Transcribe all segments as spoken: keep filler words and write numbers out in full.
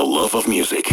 the love of music.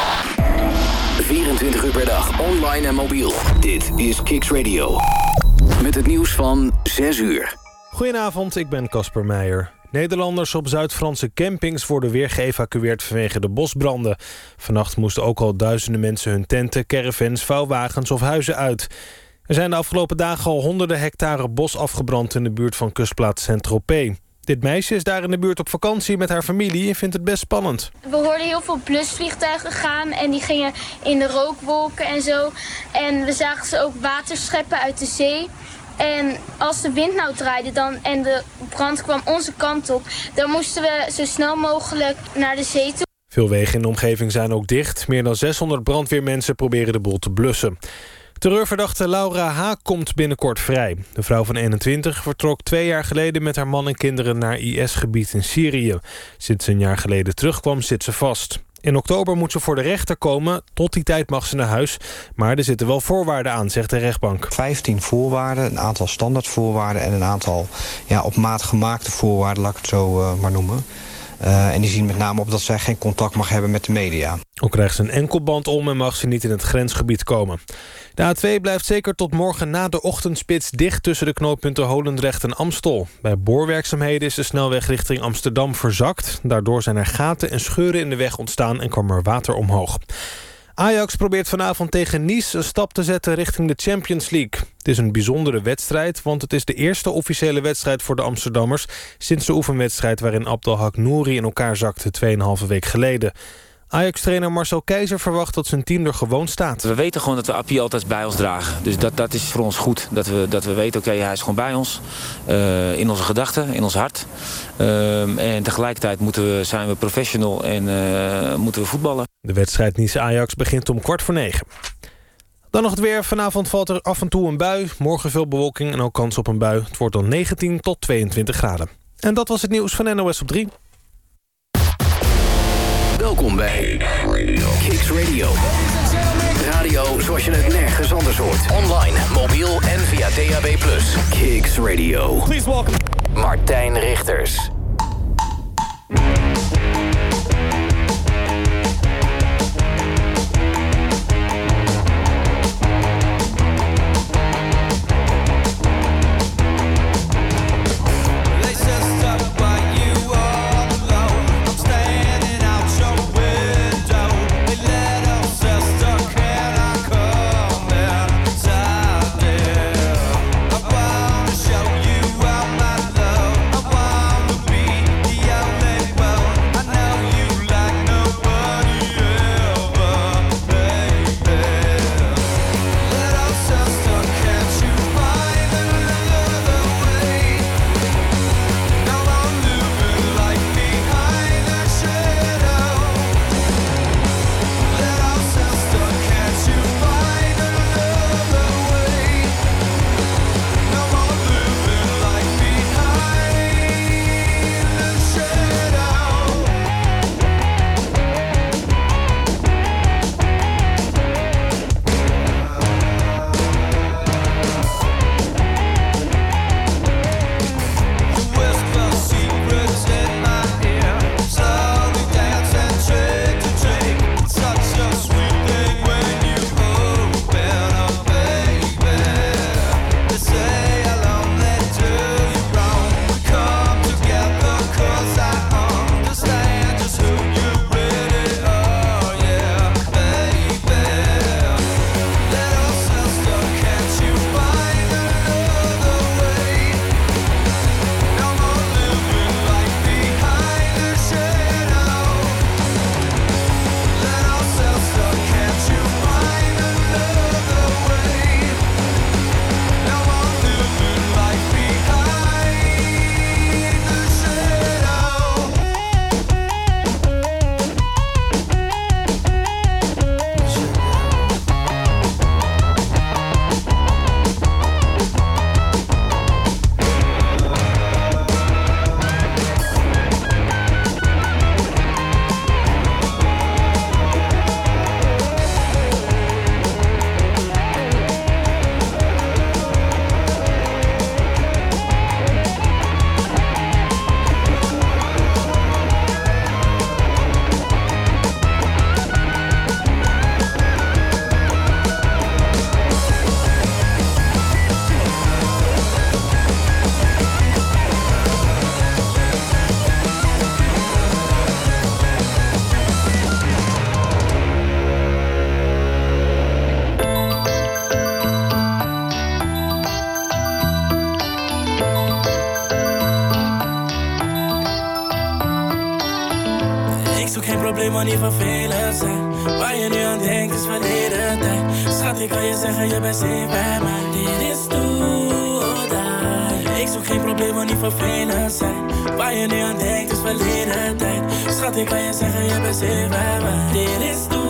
vierentwintig uur per dag, online en mobiel. Dit is Kicks Radio. Met het nieuws van zes uur. Goedenavond, ik ben Casper Meijer. Nederlanders op Zuid-Franse campings worden weer geëvacueerd vanwege de bosbranden. Vannacht moesten ook al duizenden mensen hun tenten, caravans, vouwwagens of huizen uit. Er zijn de afgelopen dagen al honderden hectare bos afgebrand in de buurt van kustplaats Saint-Tropez. Dit meisje is daar in de buurt op vakantie met haar familie en vindt het best spannend. We hoorden heel veel blusvliegtuigen gaan en die gingen in de rookwolken en zo. En we zagen ze ook water scheppen uit de zee. En als de wind nou draaide dan en de brand kwam onze kant op, dan moesten we zo snel mogelijk naar de zee toe. Veel wegen in de omgeving zijn ook dicht. Meer dan zeshonderd brandweermensen proberen de boel te blussen. Terreurverdachte Laura H. komt binnenkort vrij. De vrouw van eenentwintig vertrok twee jaar geleden met haar man en kinderen naar I S-gebied in Syrië. Sinds ze een jaar geleden terugkwam zit ze vast. In oktober moet ze voor de rechter komen. Tot die tijd mag ze naar huis. Maar er zitten wel voorwaarden aan, zegt de rechtbank. vijftien voorwaarden, een aantal standaardvoorwaarden en een aantal ja, op maat gemaakte voorwaarden, laat ik het zo uh, maar noemen. Uh, en die zien met name op dat zij geen contact mag hebben met de media. Ook krijgt ze een enkelband om en mag ze niet in het grensgebied komen. De A twee blijft zeker tot morgen na de ochtendspits dicht tussen de knooppunten Holendrecht en Amstel. Bij boorwerkzaamheden is de snelweg richting Amsterdam verzakt. Daardoor zijn er gaten en scheuren in de weg ontstaan en kwam er water omhoog. Ajax probeert vanavond tegen Nice een stap te zetten richting de Champions League. Het is een bijzondere wedstrijd, want het is de eerste officiële wedstrijd voor de Amsterdammers sinds de oefenwedstrijd waarin Abdelhak Nouri in elkaar zakte tweeënhalve week geleden. Ajax-trainer Marcel Keizer verwacht dat zijn team er gewoon staat. We weten gewoon dat we Appie altijd bij ons dragen. Dus dat, dat is voor ons goed. Dat we, dat we weten, oké, okay, hij is gewoon bij ons. Uh, in onze gedachten, in ons hart. Uh, en tegelijkertijd moeten we, zijn we professional en uh, moeten we voetballen. De wedstrijd Nice-Ajax begint om kwart voor negen. Dan nog het weer. Vanavond valt er af en toe een bui. Morgen veel bewolking en ook kans op een bui. Het wordt dan negentien tot tweeëntwintig graden. En dat was het nieuws van N O S op drie. Welkom bij Kicks Radio. Radio zoals je het nergens anders hoort. Online, mobiel en via D A B plus. Kicks Radio. Please welcome Martijn Richters. zoek geen probleem, maar niet vervelend zijn. Waar je nu aan denkt is verleden tijd. Schat, ik kan je zeggen, je bent safe bij mij. Dit is do or die. Ik zoek geen probleem, maar niet vervelend zijn. Waar je nu aan denkt is verleden tijd. Schat, ik kan je zeggen, je bent safe bij mij. Dit is do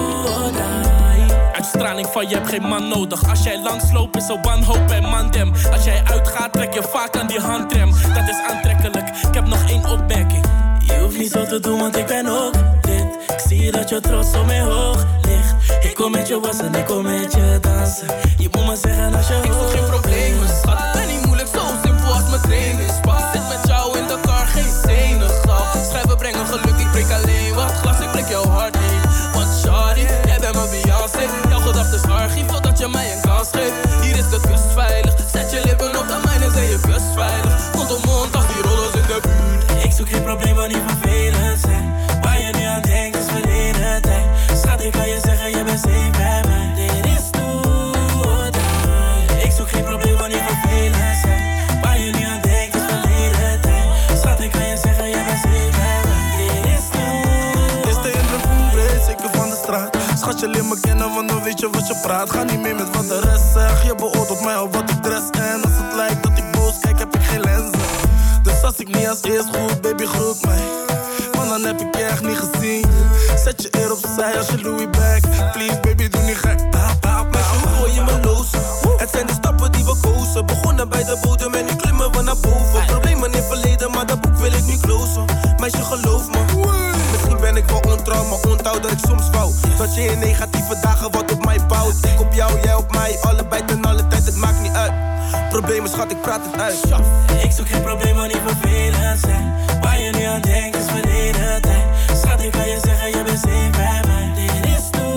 or die. Uitstraling van je hebt geen man nodig. Als jij langsloopt is er wanhoop en mandem. Als jij uitgaat trek je vaak aan die handrem. Dat is aantrekkelijk, ik heb nog één opmerking. Je hoeft niet zo te doen, want ik ben ook dit. Ik zie dat je trots op mij hoog ligt. Ik kom met je wassen, ik kom met je dansen. Je moet me zeggen als je ik zoek geen problemen, schat. Ik ben niet moeilijk, zo simpel als mijn trainingspak. Zit met jou in de car, geen zenuwslag. Schrijven brengen geluk, ik breek alleen wat glas. Ik breek jouw hart niet, want shawty, jij bent mijn Beyoncé. Jouw gedachten is archief, totdat je mij een kans geeft. Hier is de kust veilig, zet je lippen op de mijne, zijn je kust veilig. Mond op mond, als die rollers in de buurt. Ik zoek geen probleem, maar niet vervelend zijn. Waar je nu aan denkt is verleden tijd. Schat, ik kan je zeggen, je bent safe bij mij. Dit is do or die. Ik zoek geen probleem, maar niet vervelend zijn. Waar je nu aan denkt is verleden tijd. Schat, ik kan je zeggen, je bent safe bij mij. Dit is do or die. Is de indruk zeker van de straat. Schat, je leert me kennen, want dan weet je wat je praat. Ga niet mee met wat de rest zegt. Je beoordeelt mij op wat ik dress. En als het lijkt dat ik boos kijk, heb ik geen lenzen. Dus als ik niet als eerst goed, baby groet mij. Want dan heb ik je echt niet gezien. Zet je eer opzij als je Louis back. Please baby, doe niet gek. Meisje, hoe gooi je me los? Het zijn de stappen die we kozen. Begonnen bij de bodem en nu klimmen we naar boven. Problemen in het verleden, maar dat boek wil ik nu closen. Meisje, geloof me. Misschien ben ik wel ontrouw, maar onthoud dat ik soms fout. Dat je in negatieve dagen wat op mij bouwt. Ik op jou, jij op mij, allebei ten alle tijd, het maakt niet uit. Problemen, schat, ik praat het uit. Ik zoek geen probleem, maar niet vervelend zijn. Waar je nu aan denkt is verleden tijd. Schat, ik kan je zeggen, je bent safe bij mij. Dit is do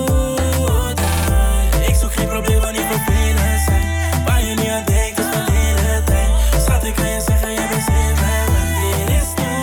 or die. Ik zoek geen probleem, maar niet vervelend zijn. Waar je nu aan denkt is verleden tijd. Schat, ik kan je zeggen, je bent safe bij mij. Dit is do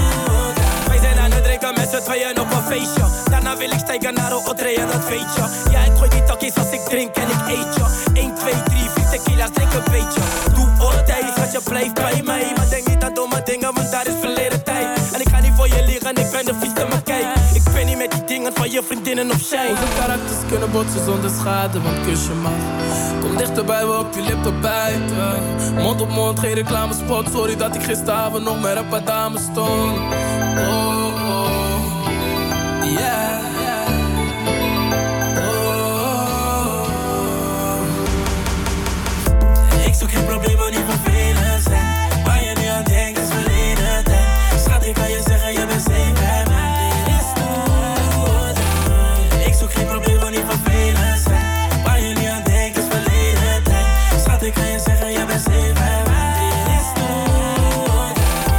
or die. Wij zijn aan het drinken met z'n tweeën op een feestje. Daarna wil ik stijgen naar een otree en dat weet je. Ja, ik gooi die takjes als ik drink en ik eet je. één, twee, drie, vier tequila's, drink een beetje. Doe oortij, schat, je blijft bij mij. Maar denk niet aan domme dingen, want daar is verleden tijd. En ik ga niet voor je liggen, ik ben de vieste, maar kijk. Ik ben niet met die dingen van je vriendinnen opzij. Onze karakters kunnen botsen zonder schade, want kus je mag. Kom dichterbij, we op je lippen bijten. Mond op mond, geen reclamespot. Sorry dat ik gisteravond nog met een paar dames stond. Oh, oh, yeah. Geen probleem, maar niet vervelend zijn. Waar je nu aan denkt is verleden tijd. Schat, ik kan je zeggen, je bent safe bij mij. Dit is do or die. Ik zoek geen probleem, maar niet vervelend zijn. Waar je nu aan denkt is verleden tijd. Schat, ik kan je zeggen, je bent safe bij mij. Dit is do or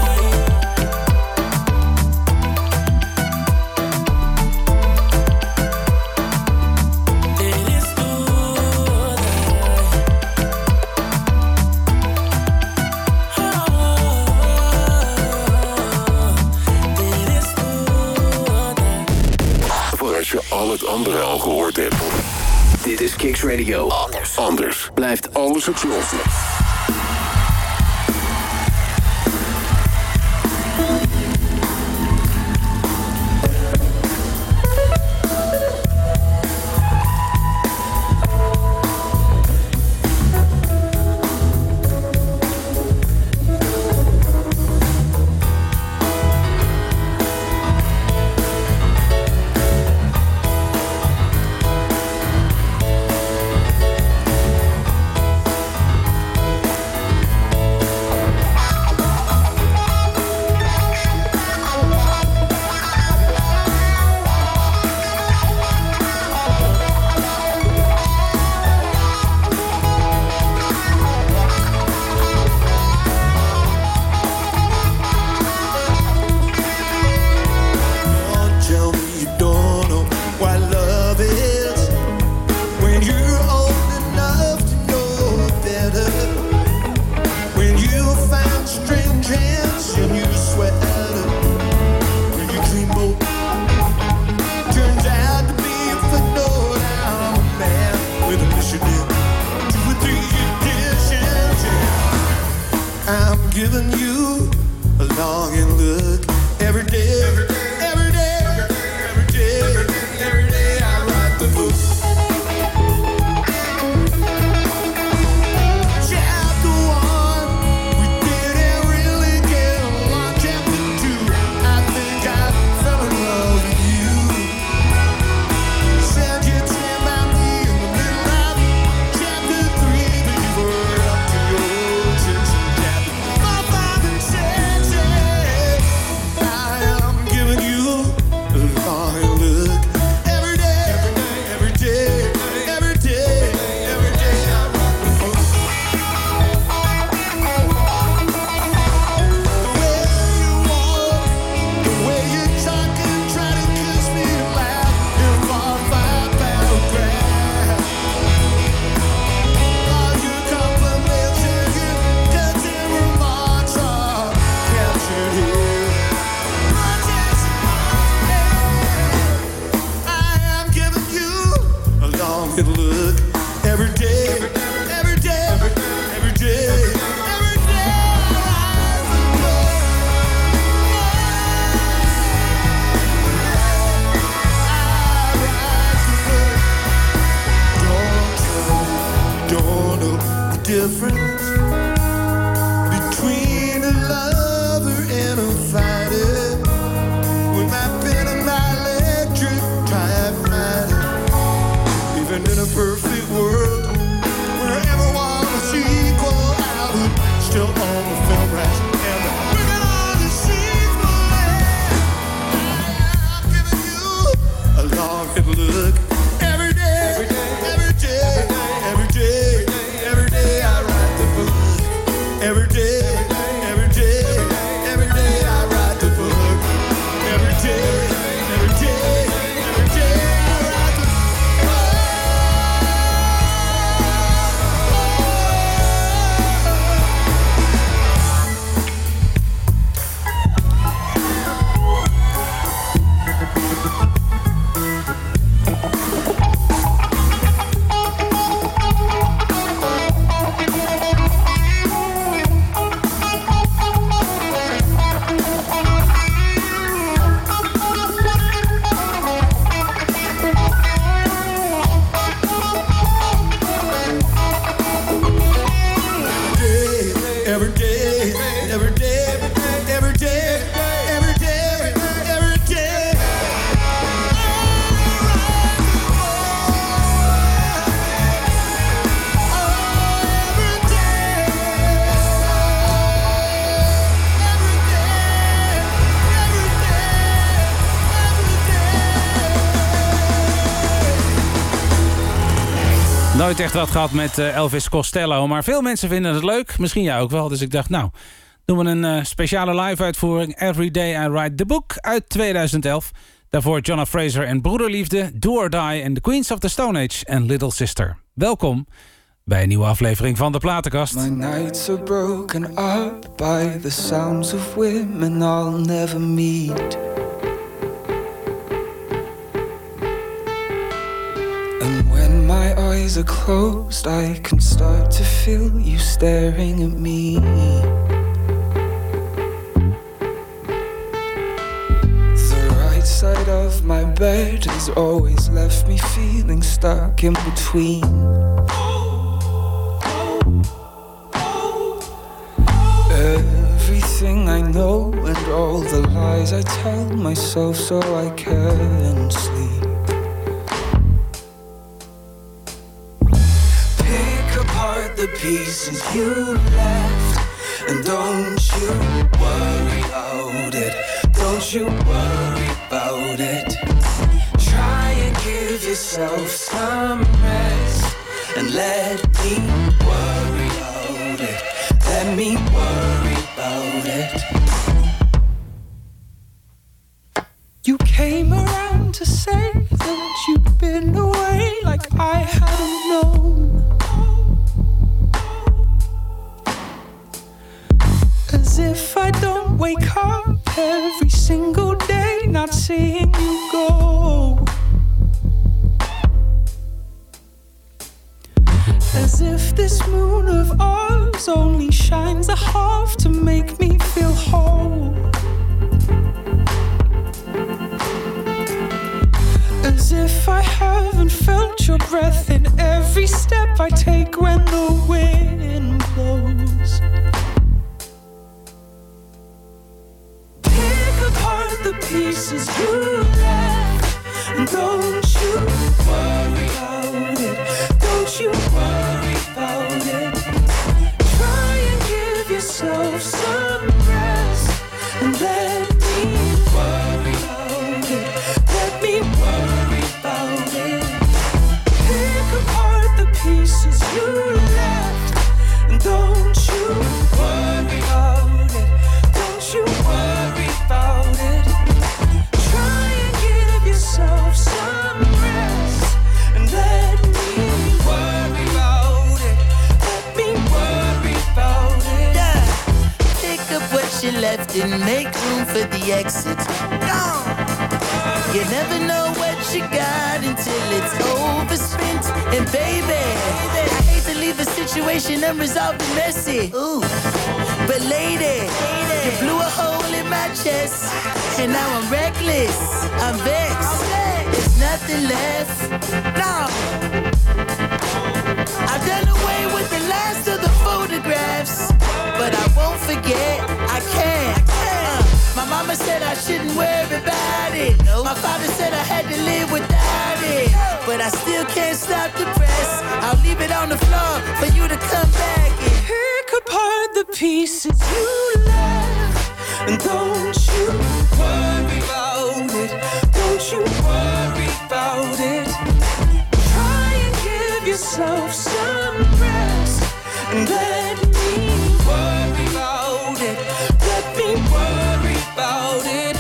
die. Dit is do or die. Als je al het andere al gehoord hebt. Dit is Kicks Radio. Anders. Anders. Blijft alles hetzelfde. difference between a lover and a fighter. With my pen and my electric typewriter. Even in a perfect world where everyone was equal, I would still own the film rights. And we're gonna the scenes, I'm giving you a long hip look. Every day, every day, every day, every day, every day I write the book. Every day, every day, every day I write the book. Every day, every day, every day I write the book. Every day, every day, every day, every day, every day. Nooit echt wat gehad met uh, Elvis Costello, maar veel mensen vinden het leuk. Misschien jij ook wel, dus ik dacht, nou, doen we een uh, speciale live-uitvoering. Every Day I Write the Book uit tweeduizend elf. Daarvoor Jonna Fraser en Broederliefde, Do or Die en The Queens of the Stone Age en Little Sister. Welkom bij een nieuwe aflevering van De Platenkast. My nights are broken up by the sounds of women I'll never meet. And when my eyes are closed, I can start to feel you staring at me. The right side of my bed has always left me feeling stuck in between. Everything I know and all the lies I tell myself so I can sleep. Pick apart the pieces you left, and don't you worry about it. Don't you worry about it. Try and give yourself some rest, and let me worry about it. Let me worry about it. You came around to say that you'd been away like I hadn't known. As if I don't wake up every single day not seeing you go. As if this moon of ours only shines a half to make me feel whole. As if I haven't felt your breath in every step I take when the wind blows. Pick apart the pieces you left, and don't you worry about it. Don't you worry about it. Try and give yourself some rest, and let me worry about it. Let me worry about it. Pick apart the pieces you left, and don't you worry about it. Don't you worry about it. Try and give yourself some rest, and let me worry about it. Let me worry about it. Yeah. Pick up what you left and make room for the exit. Gone. You never know what you got until it's overspent. And baby, I hate to leave a situation unresolved and messy. Ooh, but lady, you blew a hole in my chest, and now I'm reckless. I'm vexed. There's nothing left. No, I've done away with the last of the photographs, but I won't forget, I can't. Uh, my mama said I shouldn't worry about it. My father said I had to live without it, but I still can't stop the press. I'll leave it on the floor for you to come back and pick apart the pieces you left. And don't you worry about it. Don't you worry about it. Try and give yourself some rest and let me worry about it. Let me worry about it.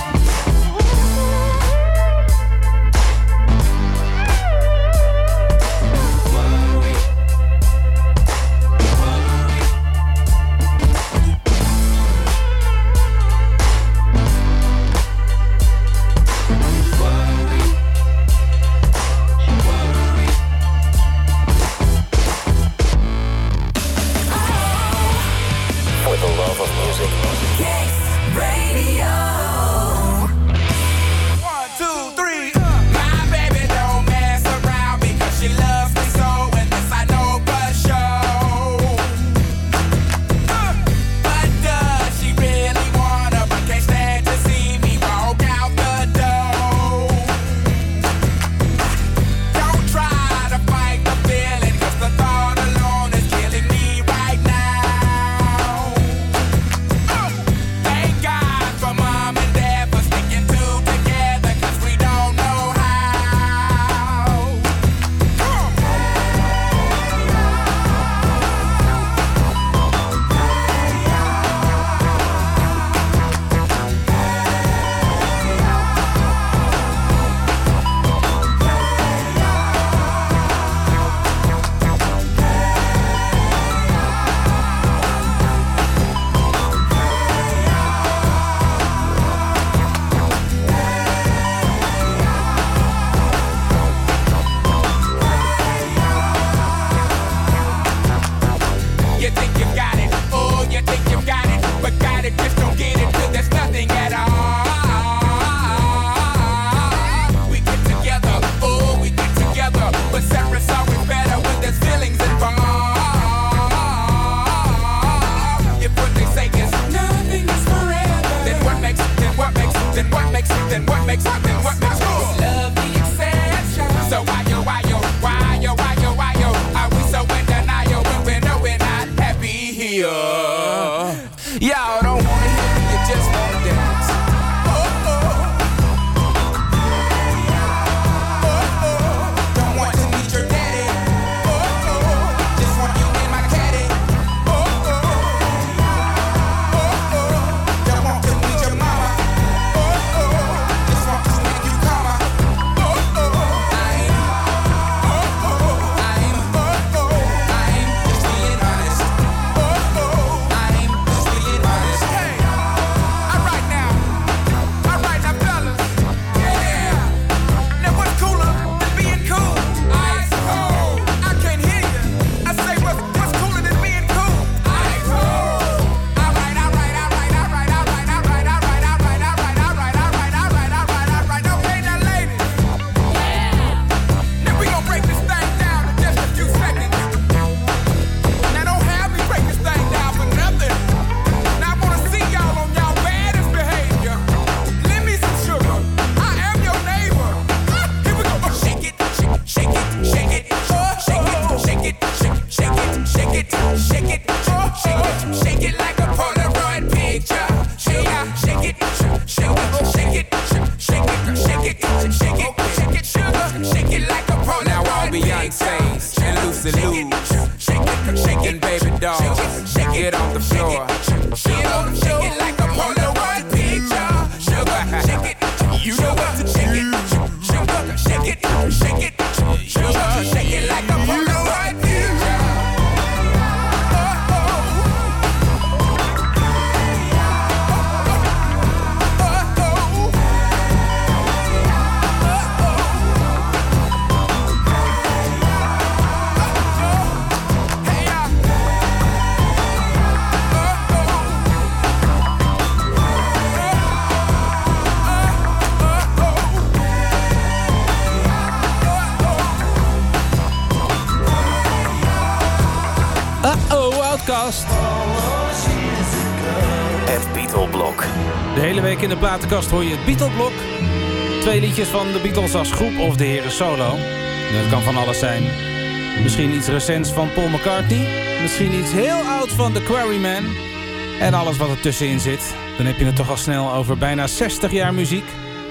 De hele week in de platenkast hoor je het Beatle-blok. Twee liedjes van de Beatles als groep of de heren solo. Dat kan van alles zijn. Misschien iets recents van Paul McCartney. Misschien iets heel oud van The Quarrymen. En alles wat er tussenin zit. Dan heb je het toch al snel over bijna zestig jaar muziek.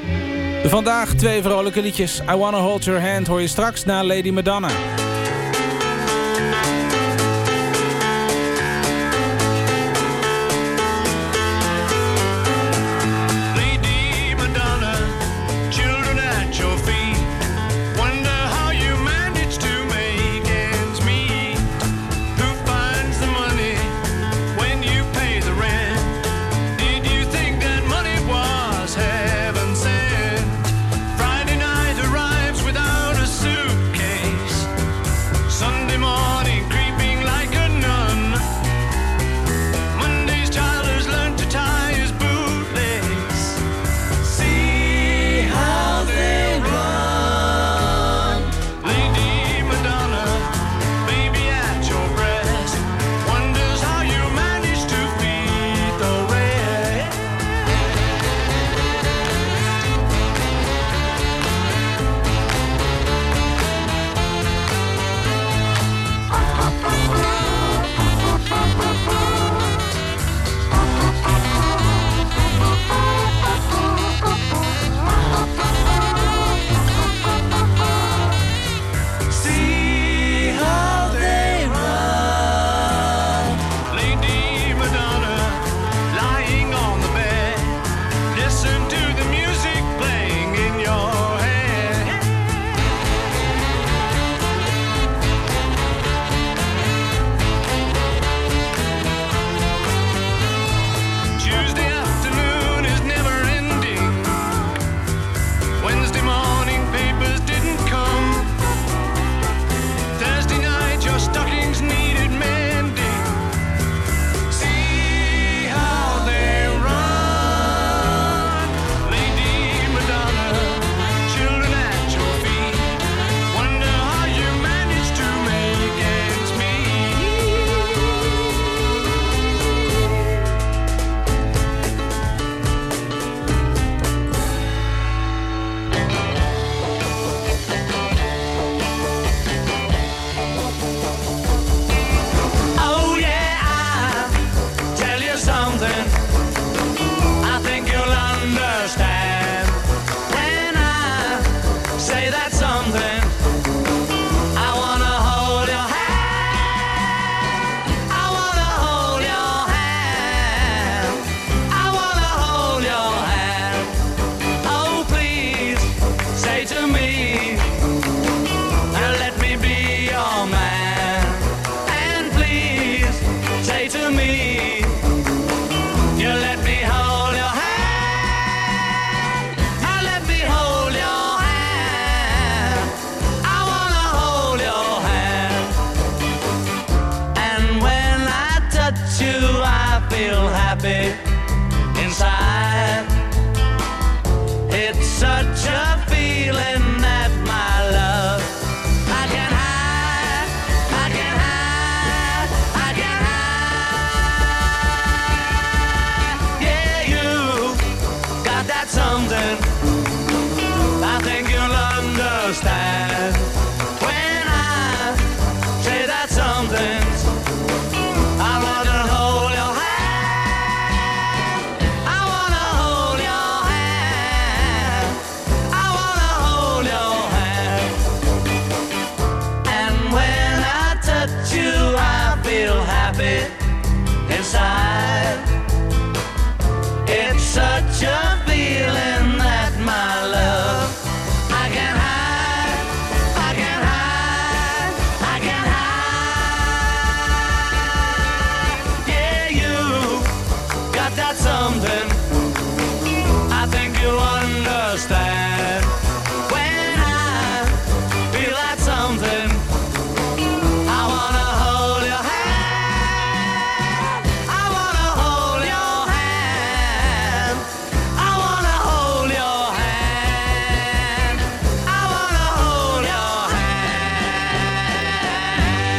De vandaag twee vrolijke liedjes. I Wanna Hold Your Hand hoor je straks na Lady Madonna.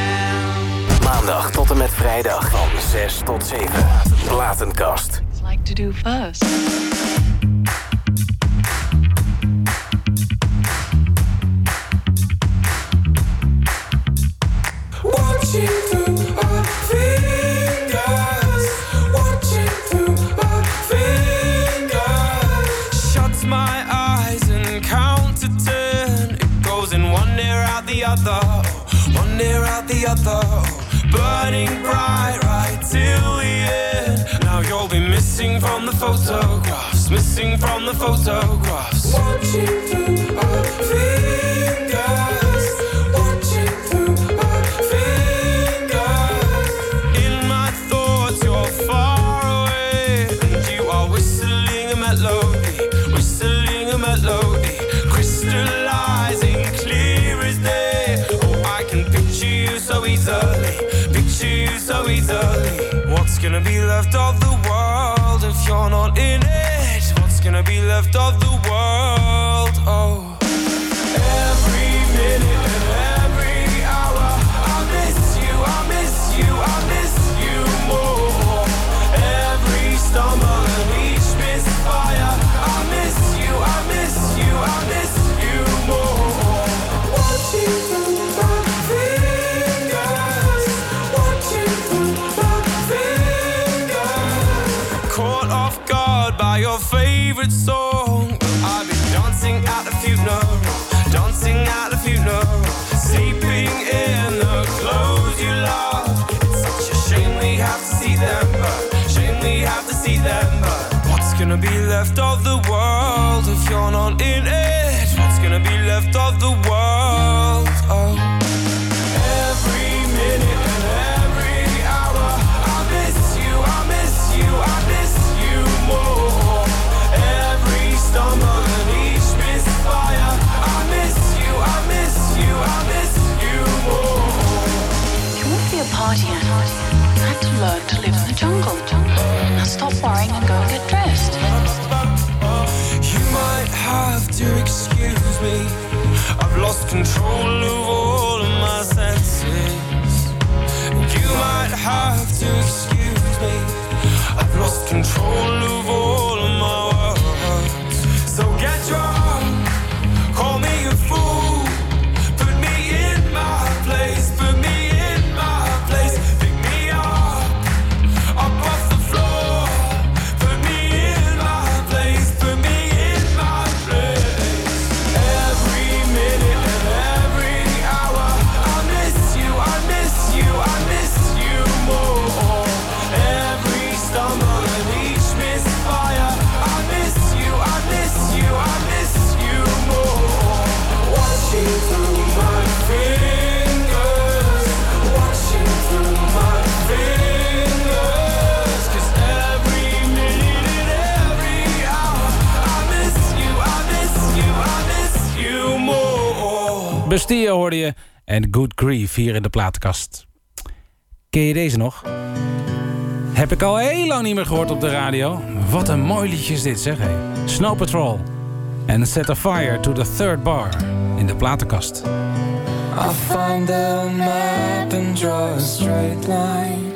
Vrijdag van zes tot zeven. Platenkast. It's like to do first? Watching through our fingers, watching through our fingers. Shuts my eyes and count to ten. It goes in one ear out the other, one ear out the other. Burning bright right till the end. Now you'll be missing from the photographs, missing from the photographs. Watching through our fingers, watching through our fingers. In my thoughts you're far away, and you are whistling a melody, whistling a melody, crystallizing clear as day. Oh, I can picture you so easily, picture you so easily. What's gonna be left of the world if you're not in it? What's gonna be left of the world? Oh, every minute and every hour I miss you, I miss you, I miss you more. Every stumble and each misfire, I miss you, I miss you, I miss you more. Watching through our fingers, watching through our fingers. Caught off guard by your favorite song, I've been dancing at the funeral, dancing at the funeral, sleeping in the clothes you love. It's such a shame we have to see them burn, shame we have to see them burn. What's gonna be left of the world if you're not in it? What's gonna be left of the world? Oh, every minute and every hour I miss you, I miss you, I miss you more. Every stumble and each misfire, I miss you, I miss you, I miss you more. You won't be a party animal. You have to learn to live in the jungle. Now stop worrying and go and get dressed. You might have to excuse me, I've lost control of all of my senses. You might have to excuse me, I've lost control of all of my words. So get drunk, call me a fool, put me in my place, put me in my place, pick me up, up off the floor, put me in my place, put me in my place. Every minute and every hour I miss you, I miss you, I miss you more. Every stumble and each misfire, I miss you, I miss you, I miss you more. Watching through my fingers, watching through my fingers. 'Cause every minute and every hour I miss you, I miss you, I miss you more. Bastille hoorde je en Good Grief hier in de platenkast. Ken je deze nog? Heb ik al heel lang niet meer gehoord op de radio. Wat een mooi liedje is dit, zeg hé. Snow Patrol en Set a Fire to the Third Bar in de platenkast. I find the map and draw a straight line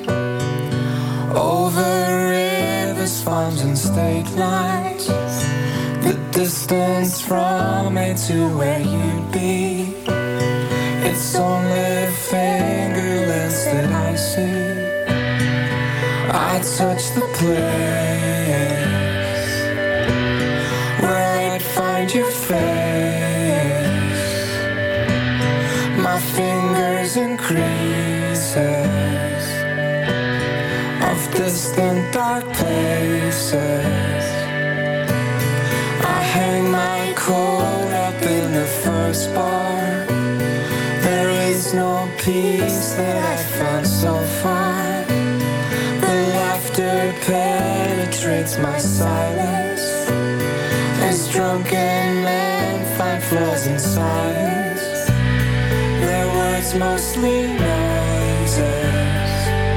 over rivers, farms and state lines. The distance from me to where you'd be, it's only fingerless that I see. I touch the place where I'd find your face. My fingers in creases of distant dark places. I hang my coat up in the first bar. There is no peace that I've found so far. The laughter penetrates my silence as drunken men find flaws in science. Their words mostly noises,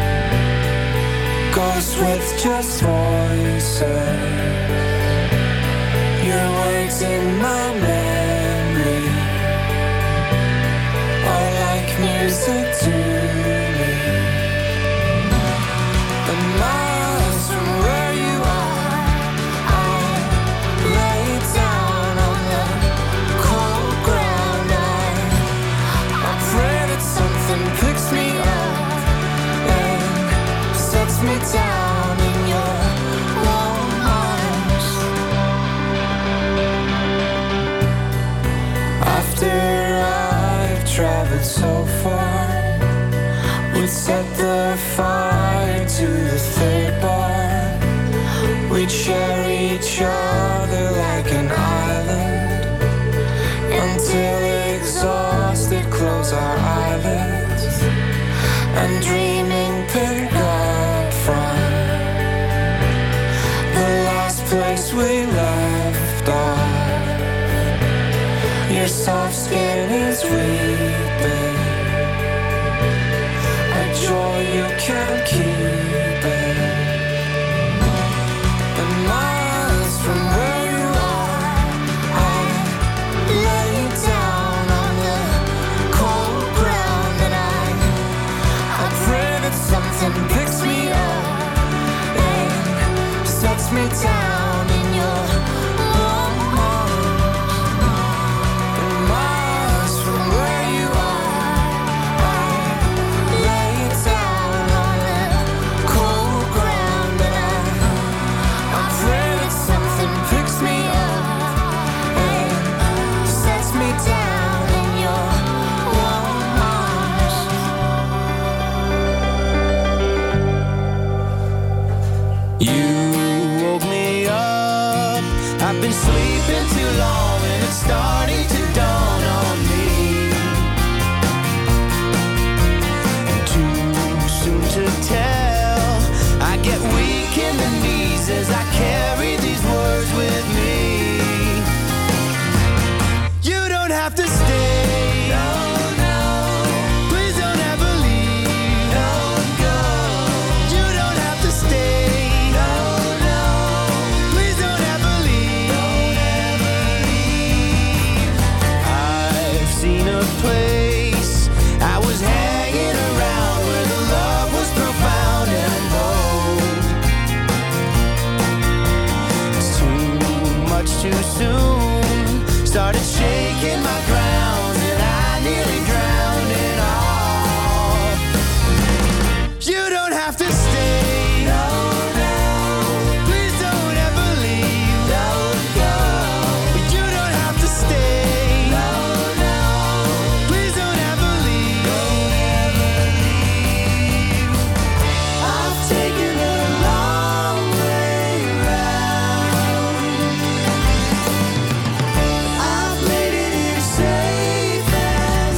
ghosts with just voices. Your words in my memory are like music to me. The miles from where you are, traveled so far. We'd set the fire to the third bar. We'd share each other like an island until exhausted close our eyelids and dreaming pick up from the last place we left off. Your soft skin is weeping, a joy you can't keep it. And miles from where you are, I lay down on the cold ground, and I, I pray that something picks me up and sets me down in your warm arms. And miles from where you are, I lay down on the cold ground, and I, I pray that something picks me up and sets me down in your warm arms. You woke me up. I've been sleeping too long, and it's starting to dawn on me. Too soon to tell. I get weak in the knees as I carry these words with me. You don't have to stay. No, no. Please don't ever leave. Don't go. You don't have to stay. No, no. Please don't ever leave. Don't ever leave. I've seen a place I was hanging around where the love was profound and bold. It's too much too soon. Started shaking my ground, and I nearly drowned it all. You don't have to stay. No, no. Please don't ever leave. Don't go. You don't have to stay. No, no. Please don't ever leave. Don't ever leave. I've taken a long way round. I've made it in safe and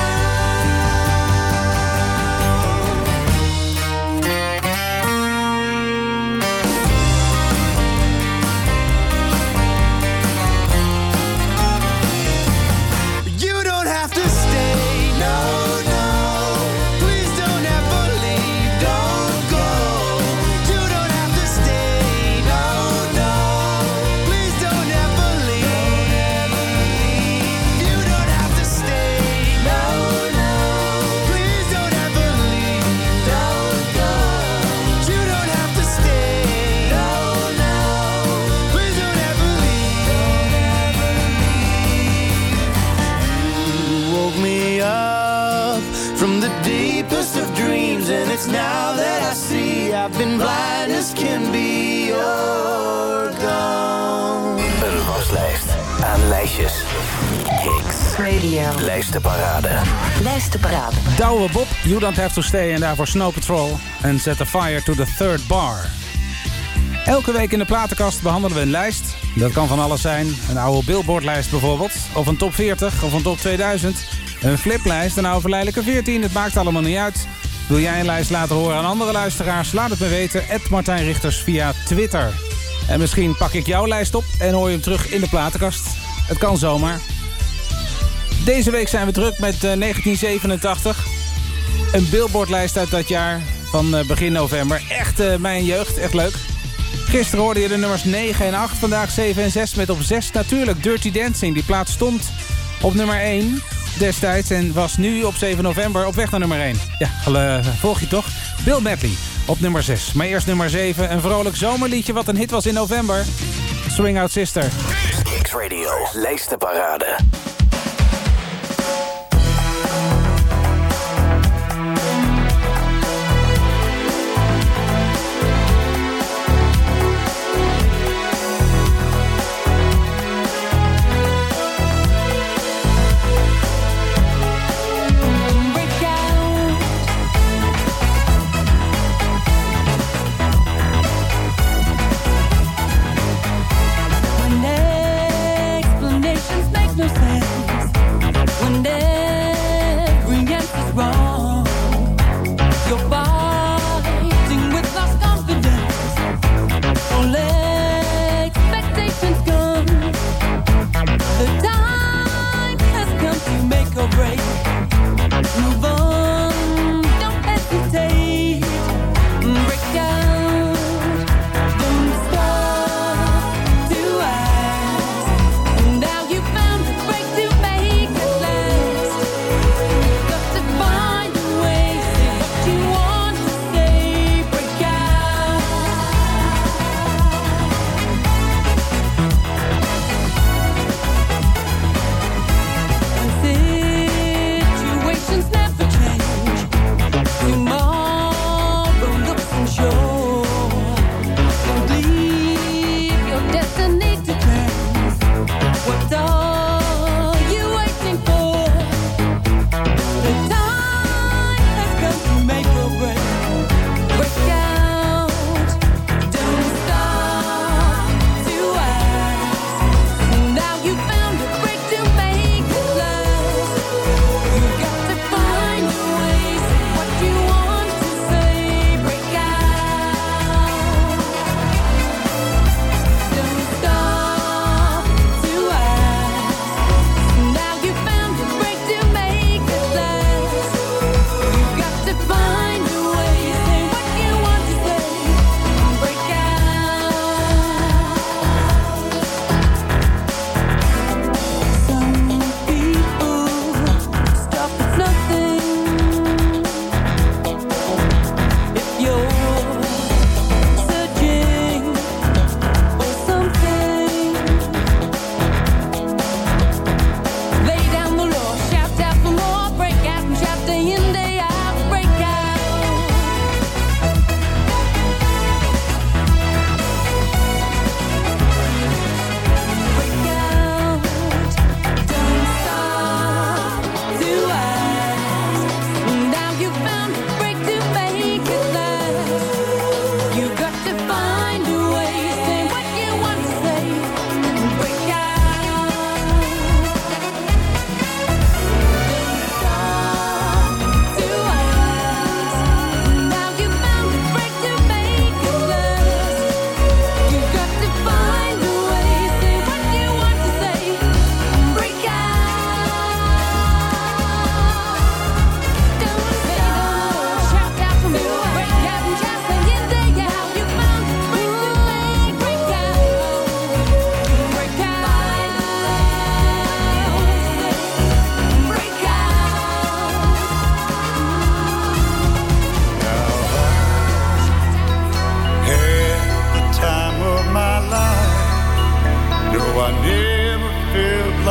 sound. You don't have to stay. No, no. Please don't ever leave. Don't go. You don't have to stay. No, no. Please don't ever leave. You don't have to stay. No, no. Please don't ever leave. Don't go. You don't have to stay. No, no. Please don't ever leave. Don't ever leave. You woke me up from the deepest of dreams, and it's now that I see I've been blind as can be. You're gone. Een waslijst aan lijstjes. Kicks Radio. Lijstenparade. Lijstenparade. Douwe Bob, You Don't Have To Stay en daarvoor Snow Patrol en Set the Fire to the Third Bar. Elke week in de platenkast behandelen we een lijst. Dat kan van alles zijn. Een oude Billboardlijst bijvoorbeeld. Of een top veertig of een top tweeduizend. Een fliplijst, een oude verleidelijke veertien. Het maakt allemaal niet uit. Wil jij een lijst laten horen aan andere luisteraars? Laat het me weten. at Martijn Richters via Twitter. En misschien pak ik jouw lijst op en hoor je hem terug in de platenkast. Het kan zomaar. Deze week zijn we druk met uh, negentien zevenentachtig. Een Billboardlijst uit dat jaar van uh, begin november. Echt uh, mijn jeugd, echt leuk. Gisteren hoorde je de nummers negen en acht. Vandaag zeven en zes met op zes natuurlijk Dirty Dancing. Die plaat stond op nummer één destijds en was nu op zeven november op weg naar nummer één. Ja, uh, volg je toch? Bill Medley op nummer zes. Maar eerst nummer zeven. Een vrolijk zomerliedje wat een hit was in november. Swing Out Sister. Kicks Radio. Lijstenparade.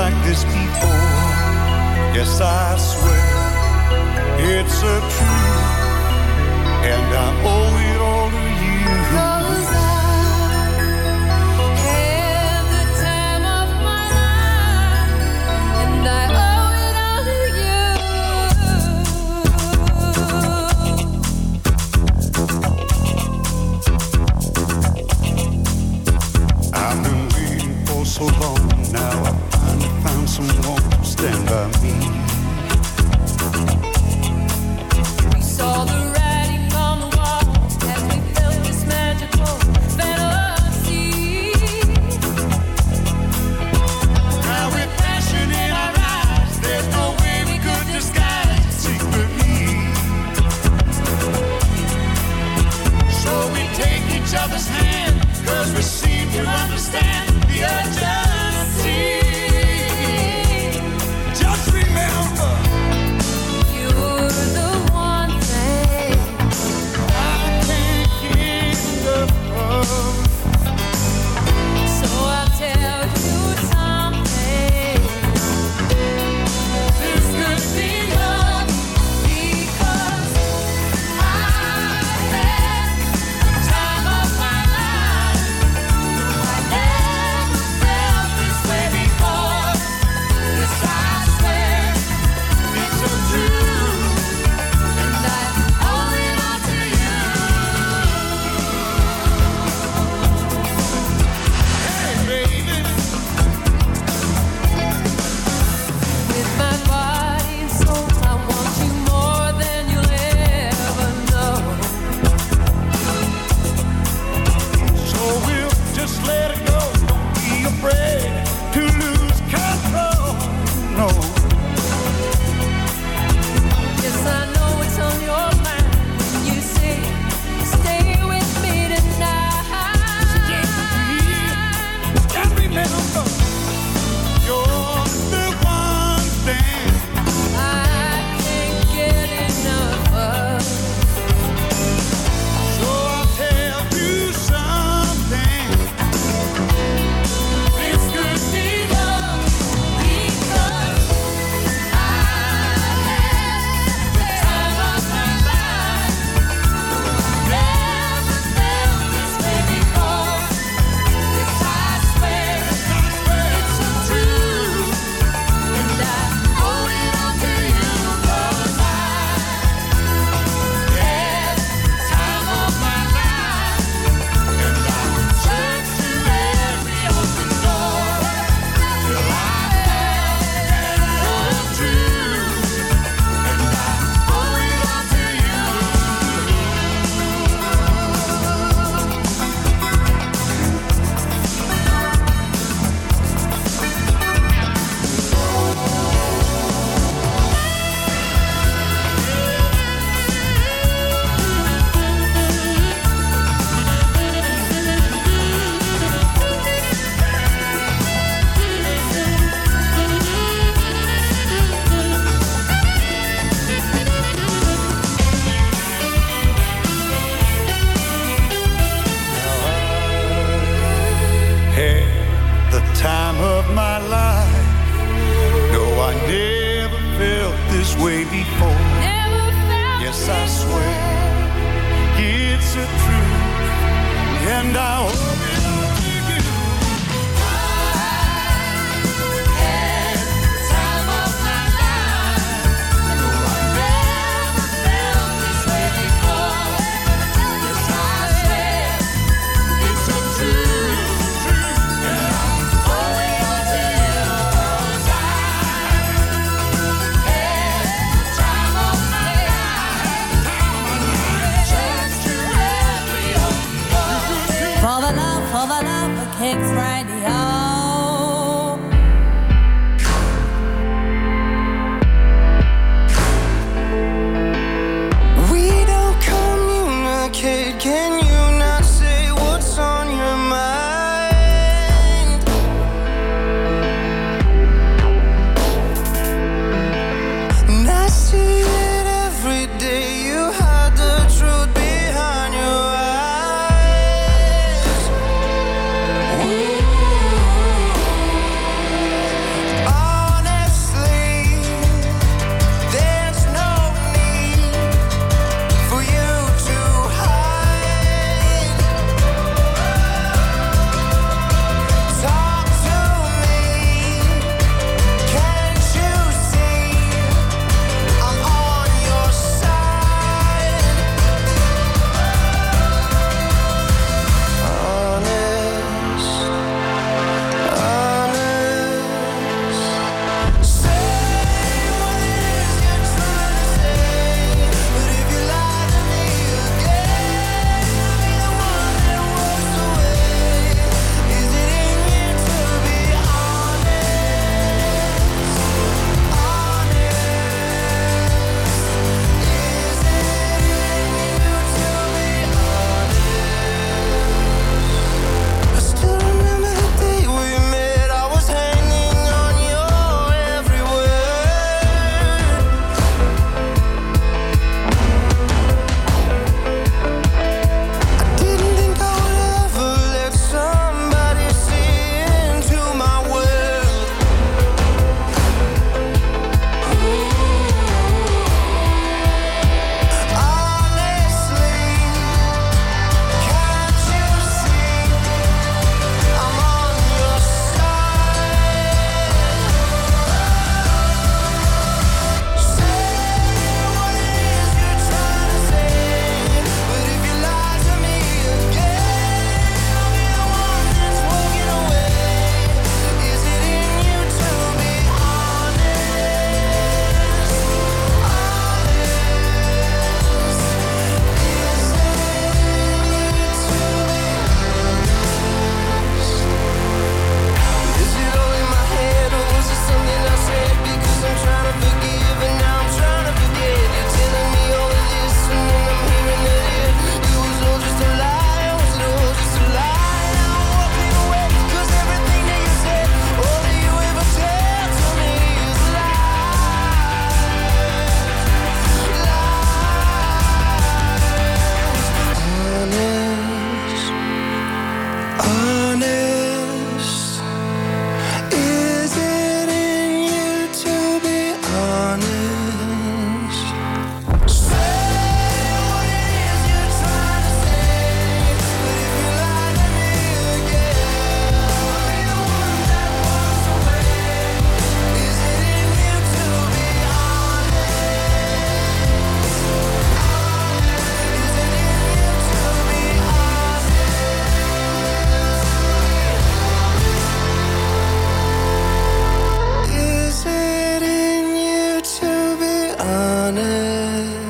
like this before. Yes, I swear it's a truth, and I owe it all to you. 'Cause I had the time of my life, and I owe it all to you. I've been waiting for so long now. I finally found someone to stand by me. We saw the writing on the wall as we felt this magical fantasy. Now with passion in our eyes, there's no way we could disguise it secretly. So we take each other's hand, 'cause we seem to understand the urgency. Just remember, you're the one thing I can't get enough of. So I'll tell you something. This could be love, because I had the time of my life. I never felt this way before. Yes, I swear it's so true, and I owe it all to you. Hey, baby. With my body and soul, I want you more than you'll ever know. So we'll just let it go. Don't be afraid to lose control. No. Yes, I know it's on your mind when you say, stay with me tonight. Stay with me. And remember, you're the one thing I can't get enough of. So I'll tell you something. This could be love, because I had the time of my life. Never felt this way before. Yes, I swear it's so true, and I owe it all to you. 'Cause I had the time of my life, and I searched through every open door till I found the truth, and I owe it all to you. Had the time of my life. No, I never felt this way before. Yes, I swear it's a truth, and I owe it all to you. Had the time of my life. No, I never felt this way before. Yes, I swear it's a truth, and I owe it all to you. 'Cause I had the time of my life. Searched through every open door. For the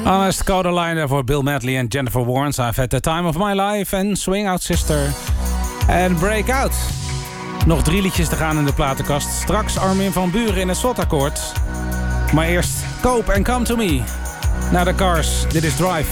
Honest Codaline voor Bill Medley en Jennifer Warnes. I've had the time of my life en Swing Out Sister en Break Out. Nog drie liedjes te gaan in de platenkast. Straks Armin van Buuren in het slotakkoord. Maar eerst Cope and Come To Me. Naar de Cars, dit is Drive.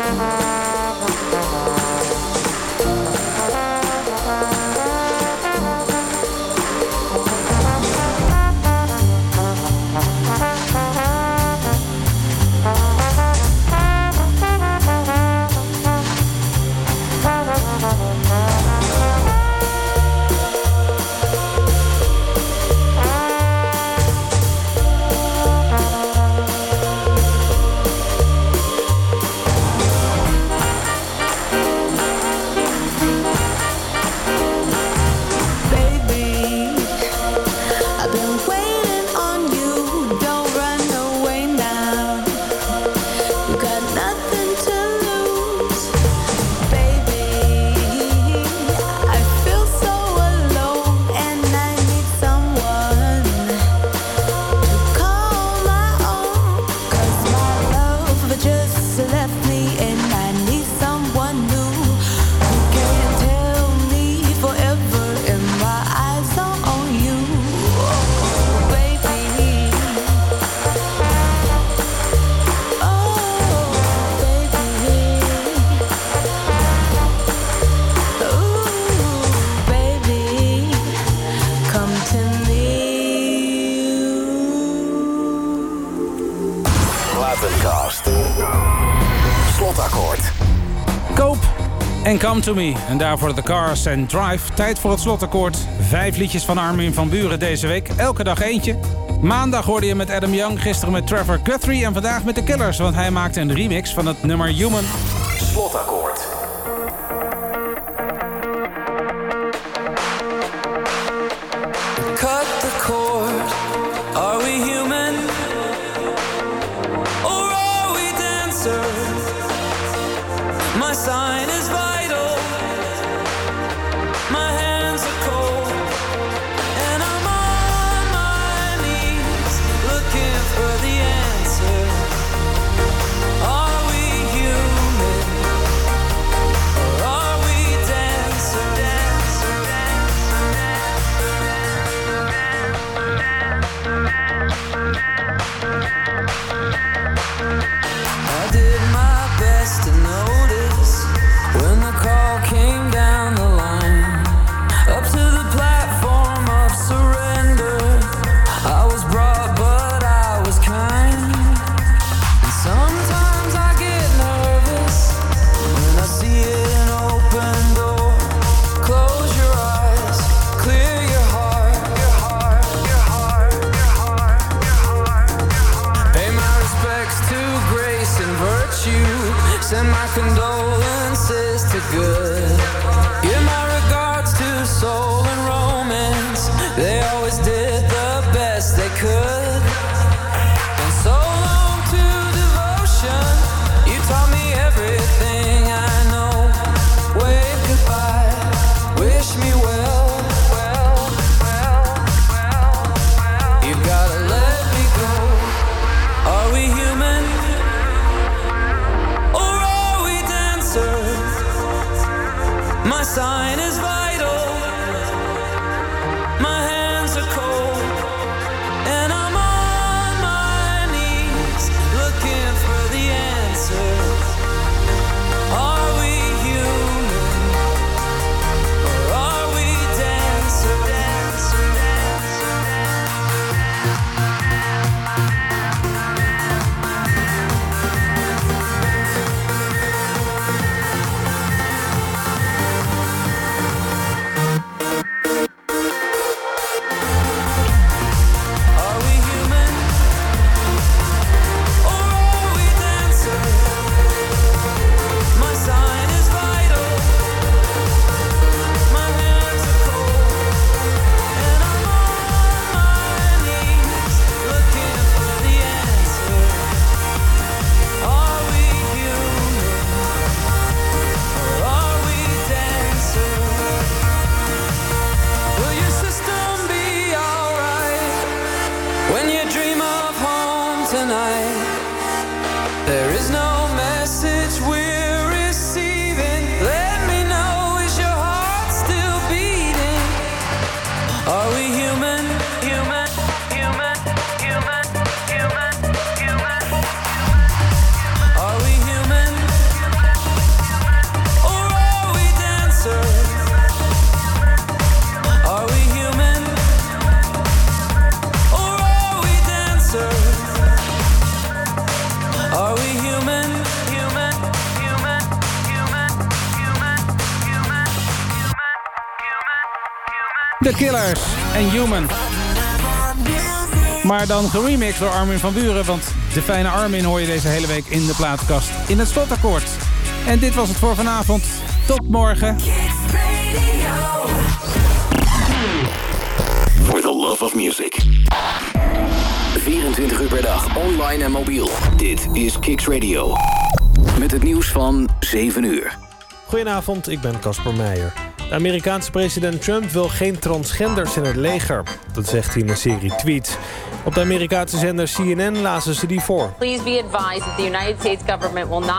En Come To Me. En daarvoor The Cars and Drive. Tijd voor het slotakkoord. Vijf liedjes van Armin van Buuren deze week. Elke dag eentje. Maandag hoorde je met Adam Young. Gisteren met Trevor Guthrie. En vandaag met The Killers. Want hij maakte een remix van het nummer Human. Slotakkoord. Cut the cord. Are we human? Or are we dancers? My sign is vital. My hands are cold. And I'm on my knees looking for the answer. Are we human? Or are we dancers? Dancer, dancer, I did my best to notice when the call came down the line, up to the platform of surrender. I was broad, but I was kind. And sometimes I get nervous when I see an open door. Close your eyes, clear your heart, your heart, your heart, your heart, your heart, your heart. Pay my respects to grace and virtue. Send my condolences to good. Give my regards to soul and romance. They always did the best they could. And so long to devotion. You taught me everything I know. Wave goodbye, wish me well, well, well, well, well. You gotta let me go. Are we human? Or are we dancers? The Killers en Human. Maar dan geremixed door Armin van Buuren, want de fijne Armin hoor je deze hele week in de platenkast in het slotakkoord. En dit was het voor vanavond. Tot morgen. For the love of music. vierentwintig uur per dag, online en mobiel. Dit is Kicks Radio. Met het nieuws van zeven uur. Goedenavond, ik ben Casper Meijer. De Amerikaanse president Trump wil geen transgenders in het leger. Dat zegt hij in een serie tweets. Op de Amerikaanse zender C N N lazen ze die voor. Please be advised that the United States government will not